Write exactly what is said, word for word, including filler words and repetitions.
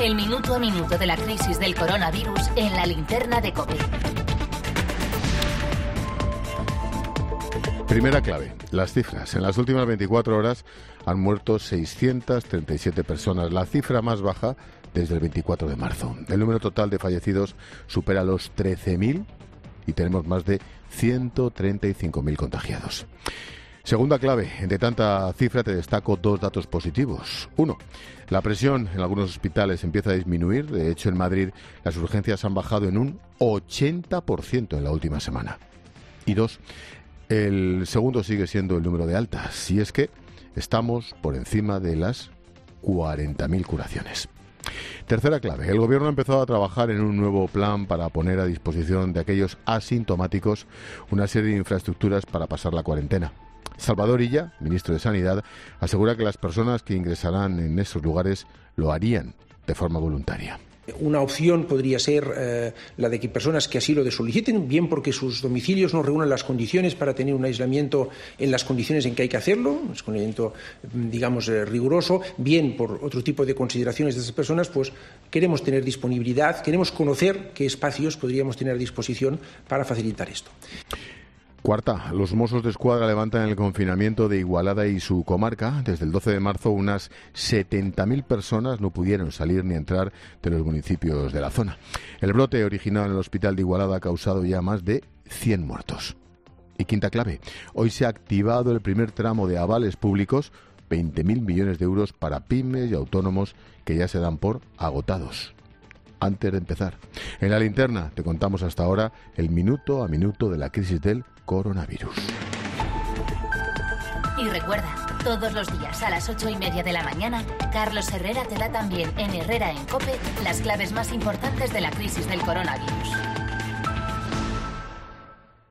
El minuto a minuto de la crisis del coronavirus en la linterna de COPE. Primera clave, las cifras. En las últimas veinticuatro horas han muerto seiscientas treinta y siete personas, la cifra más baja desde el veinticuatro de marzo. El número total de fallecidos supera los trece mil y tenemos más de ciento treinta y cinco mil contagiados. Segunda clave, entre tanta cifra te destaco dos datos positivos. Uno, la presión en algunos hospitales empieza a disminuir. De hecho, en Madrid las urgencias han bajado en un ochenta por ciento en la última semana. Y dos, el segundo sigue siendo el número de altas, y es que estamos por encima de las cuarenta mil curaciones. Tercera clave, el Gobierno ha empezado a trabajar en un nuevo plan para poner a disposición de aquellos asintomáticos una serie de infraestructuras para pasar la cuarentena. Salvador Illa, ministro de Sanidad, asegura que las personas que ingresarán en esos lugares lo harían de forma voluntaria. Una opción podría ser eh, la de que personas que así lo soliciten, bien porque sus domicilios no reúnan las condiciones para tener un aislamiento en las condiciones en que hay que hacerlo, un aislamiento, digamos, eh, riguroso, bien por otro tipo de consideraciones de esas personas, pues queremos tener disponibilidad, queremos conocer qué espacios podríamos tener a disposición para facilitar esto. Cuarta, los Mossos de Escuadra levantan el confinamiento de Igualada y su comarca. Desde el doce de marzo, unas setenta mil personas no pudieron salir ni entrar de los municipios de la zona. El brote originado en el hospital de Igualada ha causado ya más de cien muertos. Y quinta clave, hoy se ha activado el primer tramo de avales públicos, veinte mil millones de euros para pymes y autónomos que ya se dan por agotados. Antes de empezar, en la linterna te contamos hasta ahora el minuto a minuto de la crisis del coronavirus. Y recuerda, todos los días a las ocho y media de la mañana, Carlos Herrera te da también en Herrera en COPE las claves más importantes de la crisis del coronavirus.